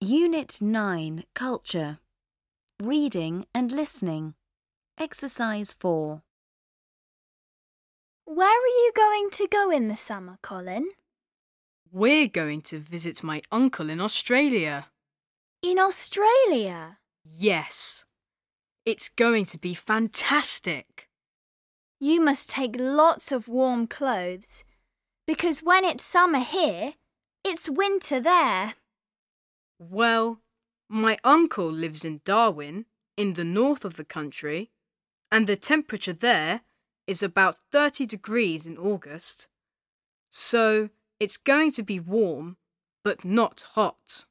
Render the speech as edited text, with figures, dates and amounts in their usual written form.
Unit 9, Culture. Reading and Listening. Exercise 4. Where are you going to go in the summer, Colin? We're going to visit my uncle in Australia. In Australia? Yes. It's going to be fantastic. You must take lots of warm clothes, because when it's summer here, it's winter there. Well, my uncle lives in Darwin, in the north of the country, and the temperature there is about 30 degrees in August. So it's going to be warm, but not hot.